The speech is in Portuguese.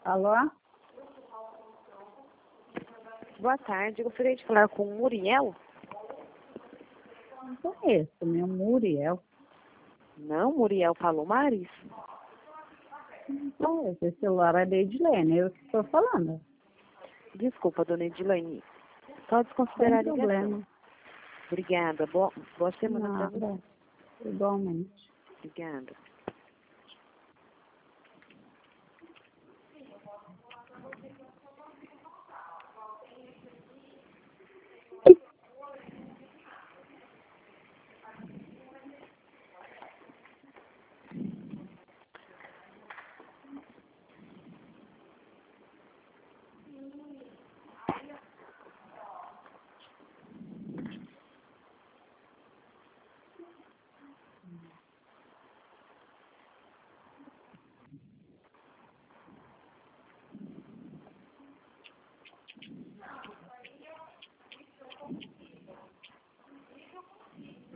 Alô? Boa tarde, gostaria de falar com o Muriel? Não conheço, meu Muriel. Não, Muriel Palomares? Não conheço, esse celular é da Edilene, eu que estou falando. Desculpa, dona Edilene. Só Sem desconsiderar a ligação. problema. Obrigada. Boa semana para você. Nada, igualmente. Obrigada.